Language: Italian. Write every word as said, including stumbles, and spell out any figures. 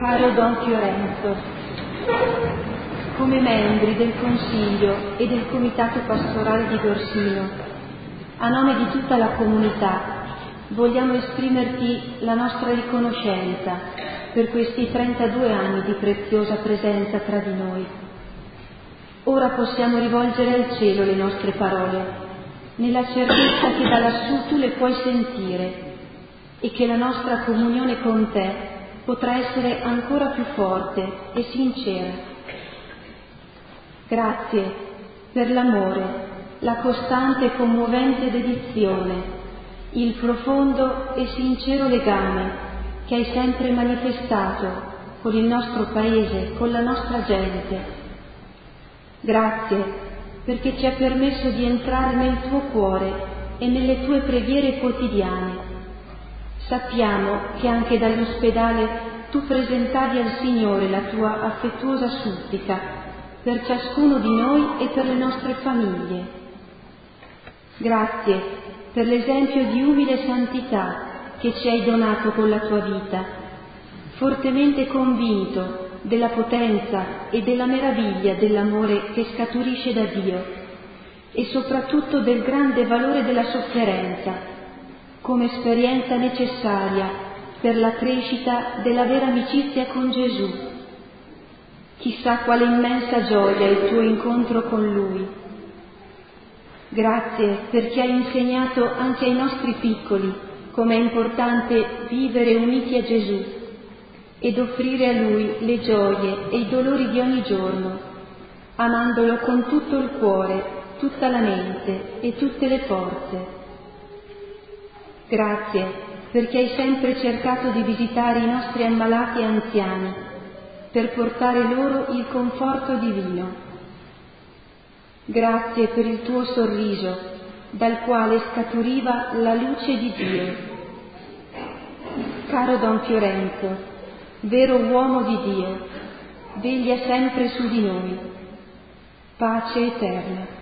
Caro Don Fiorenzo, come membri del Consiglio e del Comitato Pastorale di Gorsino, a nome di tutta la comunità, vogliamo esprimerti la nostra riconoscenza per questi trentadue anni di preziosa presenza tra di noi. Ora possiamo rivolgere al cielo le nostre parole, nella certezza che da lassù tu le puoi sentire e che la nostra comunione con te potrà essere ancora più forte e sincera. Grazie per l'amore, la costante e commovente dedizione, il profondo e sincero legame che hai sempre manifestato con il nostro Paese, con la nostra gente. Grazie perché ci ha permesso di entrare nel tuo cuore e nelle tue preghiere quotidiane. Sappiamo che anche dall'ospedale tu presentavi al Signore la tua affettuosa supplica per ciascuno di noi e per le nostre famiglie. Grazie per l'esempio di umile santità che ci hai donato con la tua vita, fortemente convinto della potenza e della meraviglia dell'amore che scaturisce da Dio e soprattutto del grande valore della sofferenza come esperienza necessaria per la crescita della vera amicizia con Gesù. Chissà quale immensa gioia il tuo incontro con Lui. Grazie perché hai insegnato anche ai nostri piccoli com'è importante vivere uniti a Gesù ed offrire a Lui le gioie e i dolori di ogni giorno, amandolo con tutto il cuore, tutta la mente e tutte le forze. Grazie perché hai sempre cercato di visitare i nostri ammalati e anziani per portare loro il conforto divino. Grazie per il tuo sorriso dal quale scaturiva la luce di Dio. Caro Don Fiorenzo, vero uomo di Dio, veglia sempre su di noi. Pace eterna.